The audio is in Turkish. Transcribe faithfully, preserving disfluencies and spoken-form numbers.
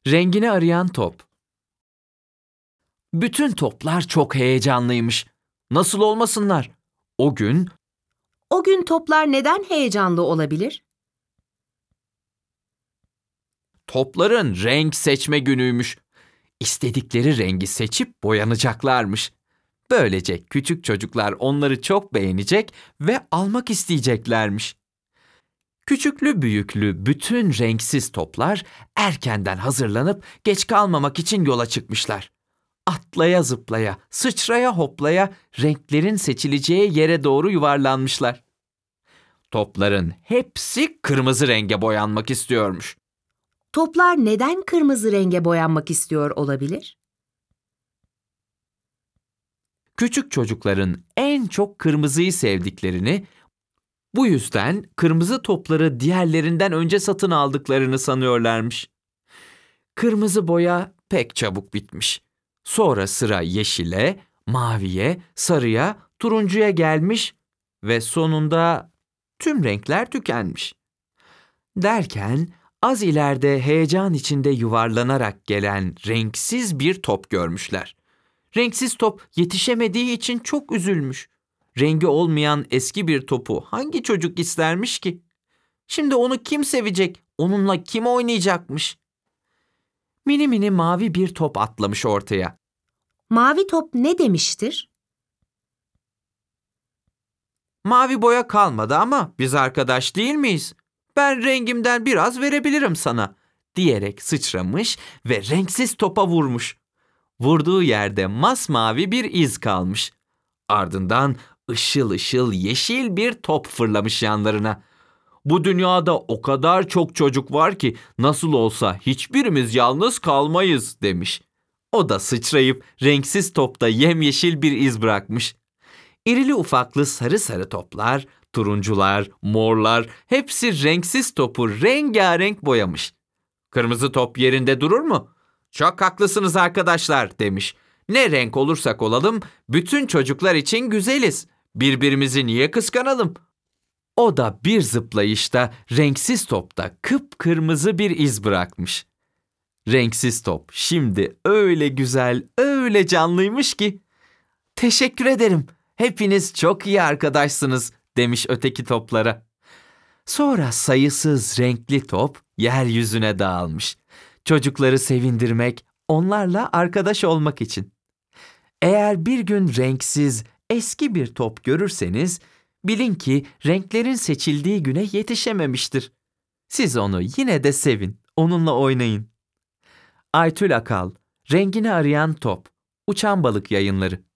Rengini arayan top. Bütün toplar çok heyecanlıymış. Nasıl olmasınlar? O gün O gün toplar neden heyecanlı olabilir? topların renk seçme günüymüş. İstedikleri rengi seçip boyanacaklarmış. Böylece küçük çocuklar onları çok beğenecek ve almak isteyeceklermiş. Küçüklü büyüklü bütün renksiz toplar erkenden hazırlanıp geç kalmamak için yola çıkmışlar. Atlaya zıplaya, sıçraya hoplaya renklerin seçileceği yere doğru yuvarlanmışlar. Topların hepsi kırmızı renge boyanmak istiyormuş. Toplar neden kırmızı renge boyanmak istiyor olabilir? Küçük çocukların en çok kırmızıyı sevdiklerini, bu yüzden kırmızı topları diğerlerinden önce satın aldıklarını sanıyorlarmış. Kırmızı boya pek çabuk bitmiş. Sonra sıra yeşile, maviye, sarıya, turuncuya gelmiş ve sonunda tüm renkler tükenmiş. Derken az ileride heyecan içinde yuvarlanarak gelen renksiz bir top görmüşler. Renksiz top yetişemediği için çok üzülmüş. Rengi olmayan eski bir topu hangi çocuk istermiş ki? Şimdi onu kim sevecek? Onunla kim oynayacakmış? Mini mini mavi bir top atlamış ortaya. Mavi top ne demiştir? Mavi boya kalmadı ama biz arkadaş değil miyiz? Ben rengimden biraz verebilirim sana, diyerek sıçramış ve renksiz topa vurmuş. Vurduğu yerde masmavi bir iz kalmış. Ardından ışıl ışıl yeşil bir top fırlamış yanlarına. Bu dünyada o kadar çok çocuk var ki nasıl olsa hiçbirimiz yalnız kalmayız demiş. O da sıçrayıp renksiz topta yemyeşil bir iz bırakmış. İrili ufaklı sarı sarı toplar, turuncular, morlar hepsi renksiz topu rengarenk boyamış. Kırmızı top yerinde durur mu? Çok haklısınız arkadaşlar demiş. Ne renk olursak olalım bütün çocuklar için güzeliz. Birbirimizi niye kıskanalım? O da bir zıplayışta renksiz topta kıpkırmızı bir iz bırakmış. Renksiz top şimdi öyle güzel, öyle canlıymış ki. Teşekkür ederim. Hepiniz çok iyi arkadaşsınız demiş öteki toplara. Sonra sayısız renkli top yeryüzüne dağılmış. Çocukları sevindirmek, onlarla arkadaş olmak için. Eğer bir gün renksiz, eski bir top görürseniz, bilin ki renklerin seçildiği güne yetişememiştir. Siz onu yine de sevin, onunla oynayın. Aytül Akal, Rengini Arayan Top, Uçan Balık Yayınları.